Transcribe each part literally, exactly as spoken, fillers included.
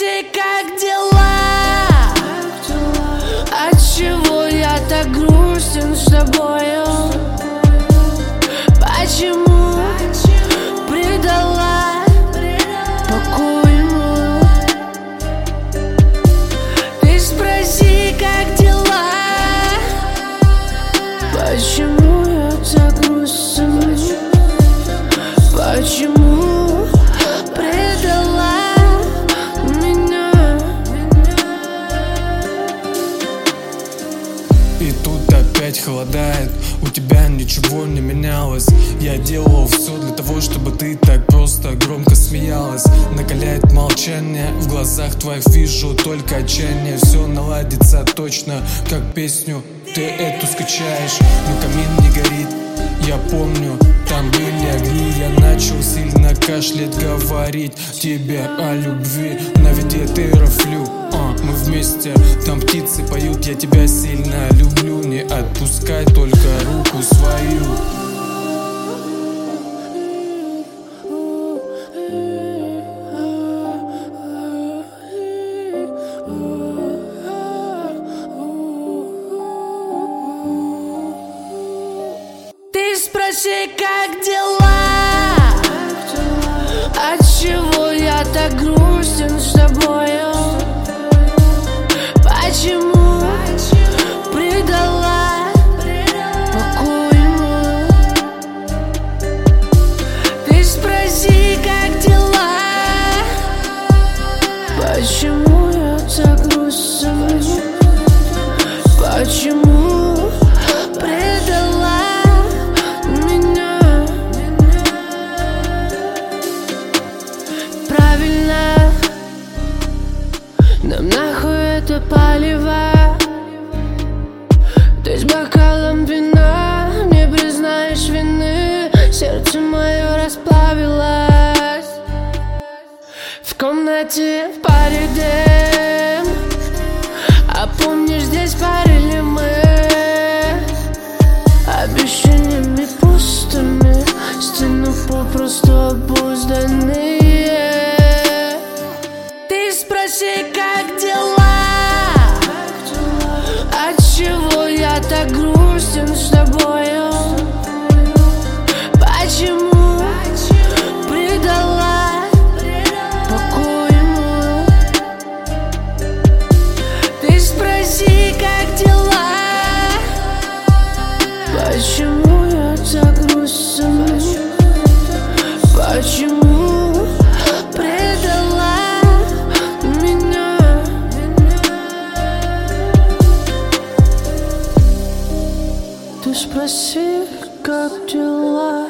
спроси, как дела? Отчего я так грустен с тобою? Почему предала покойную? Ты спроси, как дела? Почему я так грустен? Почему предала меня? И тут опять холодает, у тебя ничего не менялось. Я делал все для того, чтобы ты так просто громко смеялась. Накаляет молчание, в глазах твоих вижу только отчаяние. Все наладится точно, как песню ты эту скачаешь. Но камин не горит, я помню, там были огни. Я начал сильно кашлять, говорить тебе о любви. На ветеров флю, а, мы вместе, там птицы поют. Я тебя сильно люблю, не отпускай только руку свою. Ты спроси, как дела? Отчего я так грустен с тобою? Почему предала покойную? Ты спроси, как дела? Почему я так грустен? Почему предала меня? Правильно, нам нахуй это палево. Ты с бокалом вина не признаешь вины. Сердце мое расплавилось. В комнате в паре дым. А помнишь, здесь парили мы обещаниями пустыми, стены попросту обузданные. Ты спроси, как дела? Отчего я так грустен с тобою? Почему предала покойную? Ты спроси, как дела? Почему я так грустен? Почему предала меня? Ты спроси, как дела?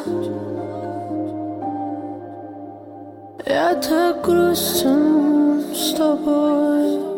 Я так грустен с тобой.